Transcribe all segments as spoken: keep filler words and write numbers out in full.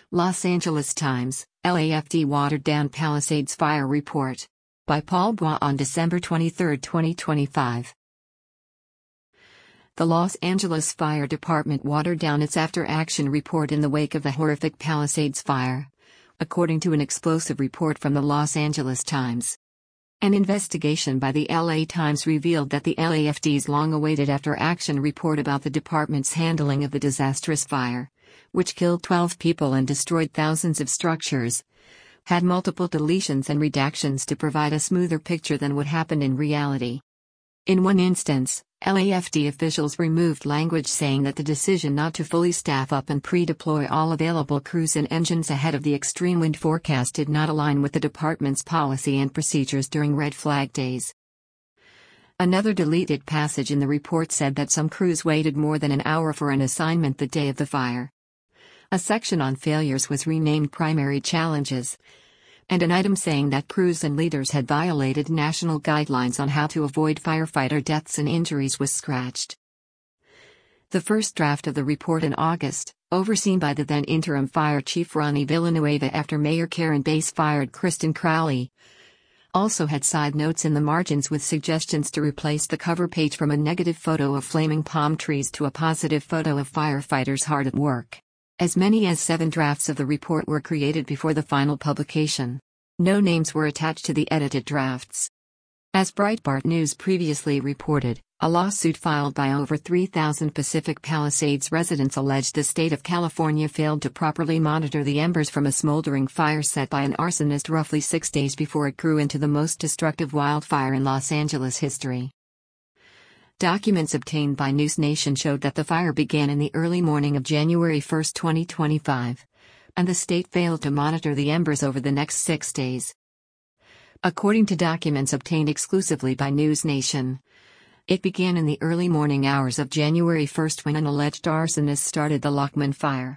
Los Angeles Times, L A F D watered down Palisades fire report. By Paul Bois on December twenty-third, twenty twenty-five. The Los Angeles Fire Department watered down its after-action report in the wake of the horrific Palisades fire, according to an explosive report from the Los Angeles Times. An investigation by the L A Times revealed that the L A F D's long-awaited after-action report about the department's handling of the disastrous fire, which killed twelve people and destroyed thousands of structures, had multiple deletions and redactions to provide a smoother picture than what happened in reality. In one instance, L A F D officials removed language saying that the decision not to fully staff up and pre-deploy all available crews and engines ahead of the extreme wind forecast did not align with the department's policy and procedures during red flag days. Another deleted passage in the report said that some crews waited more than an hour for an assignment the day of the fire. A section on failures was renamed Primary Challenges, and an item saying that crews and leaders had violated national guidelines on how to avoid firefighter deaths and injuries was scratched. The first draft of the report in August, overseen by the then interim fire chief Ronnie Villanueva after Mayor Karen Bass fired Kristen Crowley, also had side notes in the margins with suggestions to replace the cover page from a negative photo of flaming palm trees to a positive photo of firefighters hard at work. As many as seven drafts of the report were created before the final publication. No names were attached to the edited drafts. As Breitbart News previously reported, a lawsuit filed by over three thousand Pacific Palisades residents alleged the state of California failed to properly monitor the embers from a smoldering fire set by an arsonist roughly six days before it grew into the most destructive wildfire in Los Angeles history. Documents obtained by NewsNation showed that the fire began in the early morning of January first, twenty twenty-five, and the state failed to monitor the embers over the next six days. According to documents obtained exclusively by NewsNation, it began in the early morning hours of January first when an alleged arsonist started the Lockman fire.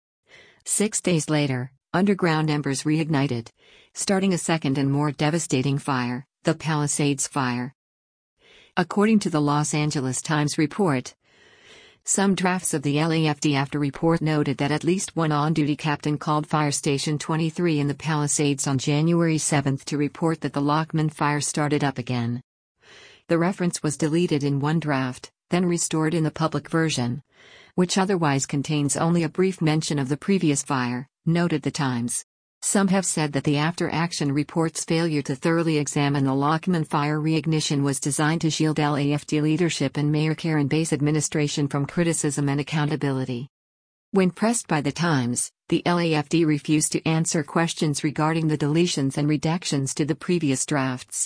Six days later, underground embers reignited, starting a second and more devastating fire, the Palisades fire. According to the Los Angeles Times report, some drafts of the L A F D after report noted that at least one on-duty captain called Fire Station twenty-three in the Palisades on January seventh to report that the Lockman fire started up again. The reference was deleted in one draft, then restored in the public version, which otherwise contains only a brief mention of the previous fire, noted the Times. Some have said that the after-action report's failure to thoroughly examine the Lockman fire reignition was designed to shield L A F D leadership and Mayor Karen Bass administration from criticism and accountability. When pressed by the Times, the L A F D refused to answer questions regarding the deletions and redactions to the previous drafts.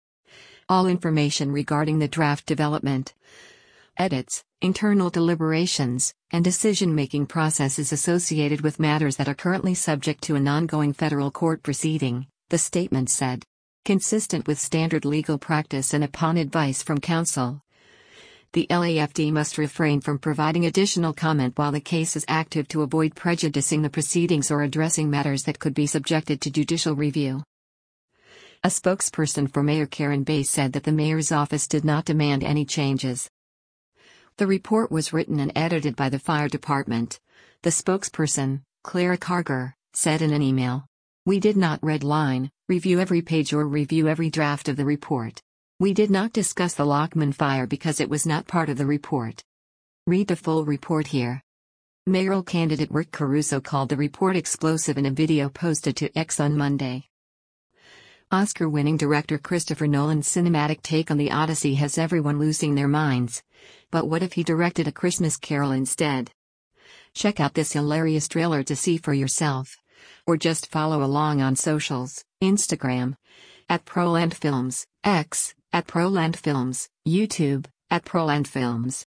All information regarding the draft development, edits, internal deliberations, and decision-making processes associated with matters that are currently subject to an ongoing federal court proceeding, the statement said. Consistent with standard legal practice and upon advice from counsel, the L A F D must refrain from providing additional comment while the case is active to avoid prejudicing the proceedings or addressing matters that could be subjected to judicial review. A spokesperson for Mayor Karen Bass said that the mayor's office did not demand any changes. The report was written and edited by the fire department, the spokesperson, Clara Carger, said in an email. We did not redline, review every page or review every draft of the report. We did not discuss the Lockman fire because it was not part of the report. Read the full report here. Mayoral candidate Rick Caruso called the report explosive in a video posted to X on Monday. Oscar-winning director Christopher Nolan's cinematic take on The Odyssey has everyone losing their minds. But what if he directed A Christmas Carol instead? Check out this hilarious trailer to see for yourself. Or just follow along on socials, Instagram, at Proland Films, X, at Proland Films, YouTube, at Proland Films.